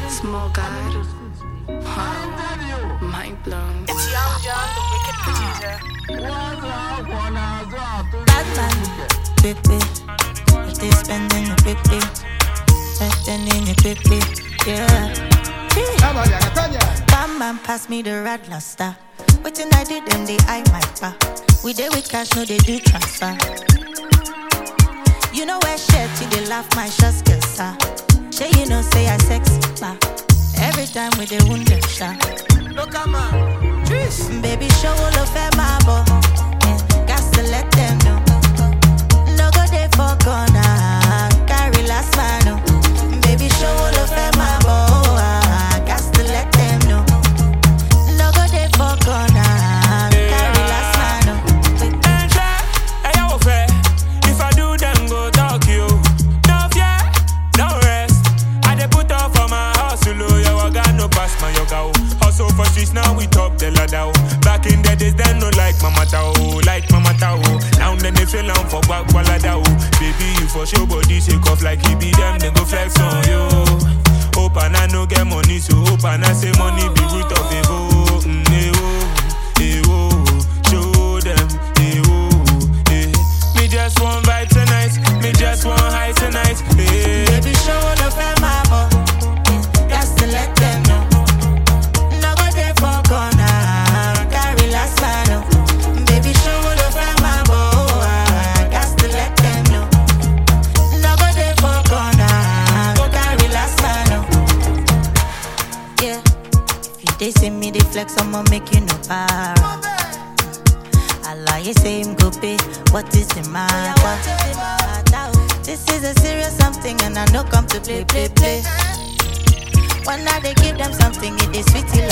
Small God. Wow. Mind blown. It's Young John, the wicked producer. Batman, baby. If they spending it quickly, spending it quickly, yeah. Bam man, pass me the Radler star. Waiting I did them, they eye my car. We dey with cash, no they do transfer. You know where shit, you they laugh my shots, guess Say you know say I sexy, ma. Every time we dey wound them, sha. Look at man. Baby, show all of them, my boy. Got to let them know. No go there for corner. Carry last man, no. Baby, show all of them, my boy. Got to let them know. No go there for corner. Carry last man, no. If I do, then go talk you. No fear, no rest. I dey put off for my hustle. Yo, I got no pass my yoga. Hustle for streets, now we top the ladder. Back in the days, then no like Mama Tao, like Mama Tao. Now then they feel on for back walada. Baby, you for sure body shake off like he be them, they go flex on you. Hope and I no get money, so hope and I say money be root of the hoe. Show them, Me just want vibe tonight, me just want high tonight. Baby, show all of them, my boy. Got to let them know. No go there for corner. Carry last man, no. Baby, show all of them, my boy. Got to let them know. No go there for corner. Carry last man, no. Yeah. If you they see me, they flex, I'ma make you no para. Allah, you say him go pay. What is the matter? This is a serious something, and I know come to play. When I they give them something, it is sweet